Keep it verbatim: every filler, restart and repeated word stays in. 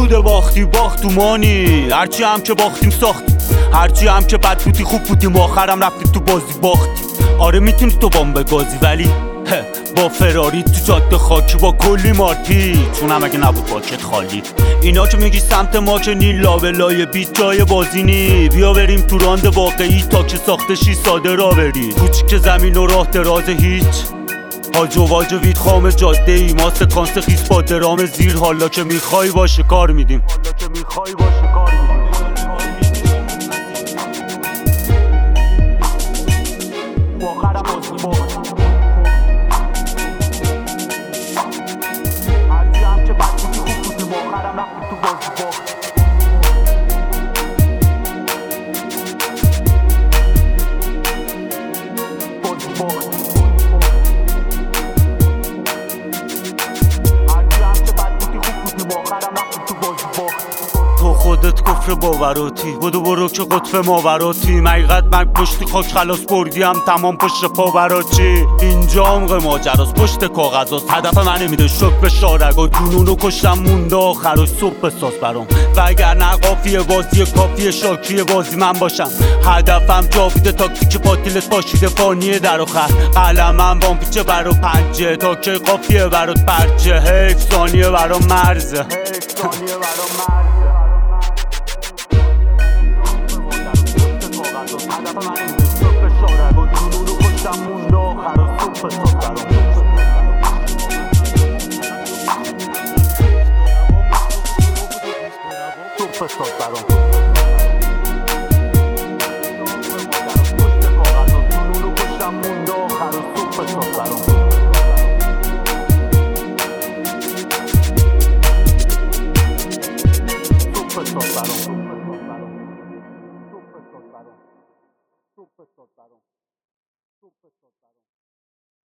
بوده باختی باخت تو مانی، هرچی هم که باختیم ساختیم، هرچی هم که بد بودی خوب بودیم، آخرم رفتیم تو بازی باختی. آره میتونی تو بام بگازی ولی با فراری تو جاده خاکی با کلی مارپی، چونم اگه نبود باکت خالی. اینا که میگی سمت ما که نی لابلای بیت جای بازی نی، بیا بریم تو راند واقعی تا که ساخته شی ساده را بری. کوچیک زمین و راه دراز هیچ حاج و واج وید خام جاده ای، ما سکانس خیس با درام زیر، حالا که میخوای باشه کار میدیم، حالا که میخوای باشه کار میدیم. واقعا بازی باخت، هرچی هم که بد بودی خوب بودیم، آخرم رفتیم تو بازی باخت. بازی باخت، هرچی هم که بد بودی خوب بودیم، آخرم رفتیم تو بازی باخت. تو خودت کفر باوراتی، بودو برو که قطب ماوراتی، حقیقت من پشتی خاک خلاص بردی هم تمام پشت پا براچی. اینجا عمق ماجراست پشت کاغذاست، هدف من نمیده شک به شارگا، جنونو کشتم مونده آخرش صبح بساز برام، و اگر نه قافیه بازی کافیه شاکی بازی من باشم. هدفم جاویده تاکتیک پاتیلت باشیده فانیه در آخر، قلمم بام پیچه برا پنجه تا که قافیه برات پرچه، حیف ثانیه برا مرزه، حیف ثانیه برا مرزه. هدف من